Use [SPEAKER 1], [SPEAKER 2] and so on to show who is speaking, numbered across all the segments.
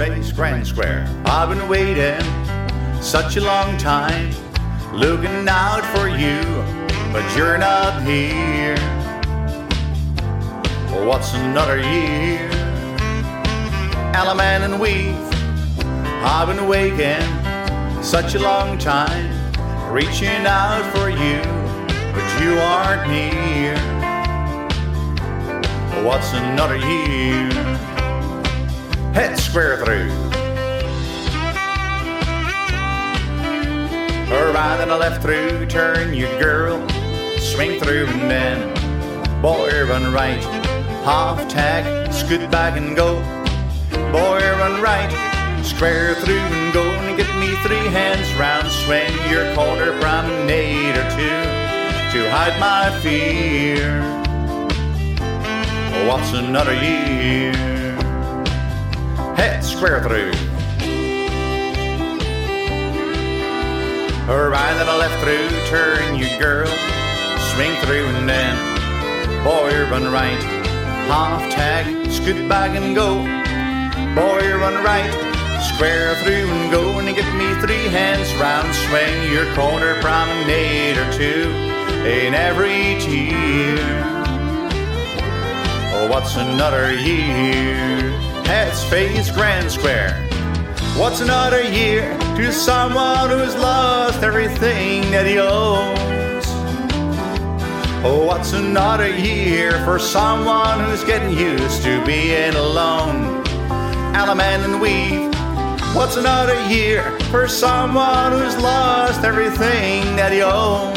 [SPEAKER 1] Face Grand Square. I've been waiting such a long time, looking out for you, but you're not here. What's another year? Element and weave, I've been waiting such a long time, reaching out for you, but you aren't near. What's another year? Head square through, right and a left through, turn you girl, swing through and then boy run right, half tag, scoot back and go, boy run right, square through and go, and get me 3 hands round, swing your quarter promenade or two to hide my fear. What's another year? Head square through, right and a left through, turn you girl, swing through and then boy run right, half tag, scoot back and go, boy run right, square through and go, and get me 3 hands round, swing your corner promenade or two in every tier. What's another year? Heads Face Grand Square. What's another year to someone who's lost everything that he owns? What's another year for someone who's getting used to being alone? Element and weave. What's another year for someone who's lost everything that he owns?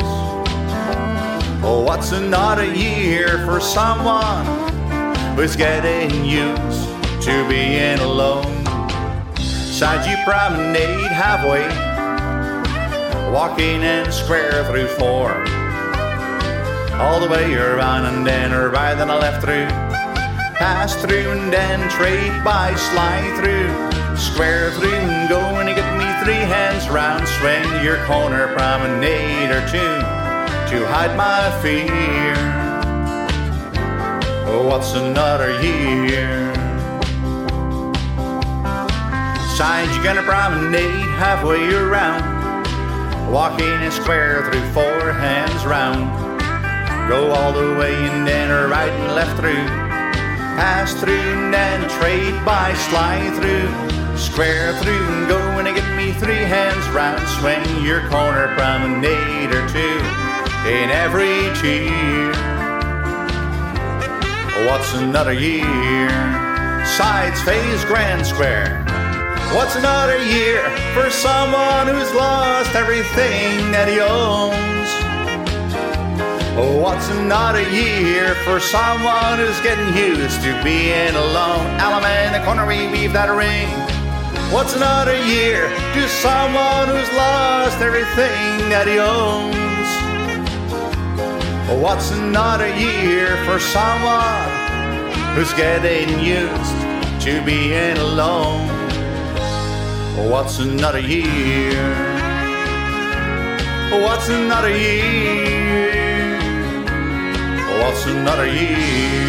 [SPEAKER 1] What's another year for someone who's getting used to being alone? Side you promenade halfway, walking in square through 4, all the way around and then right and a left through, pass through and then trade by slide through, square through and go, and you get me 3 hands round, swing your corner promenade or two to hide my fear. What's another year? Side you gonna promenade halfway around, walking in square through 4 hands round, go all the way and then right and left through, pass through and then trade by slide through, square through and go, and get me 3 hands round, swing your corner promenade or two in every tier. What's another year? Sides Face Grand Square. What's another year for someone who's lost everything that he owns? What's another year for someone who's getting used to being alone? Element in the corner, we weave that ring. What's another year to someone who's lost everything that he owns? What's another year for someone who's getting used to being alone? What's another year? What's another year? What's another year?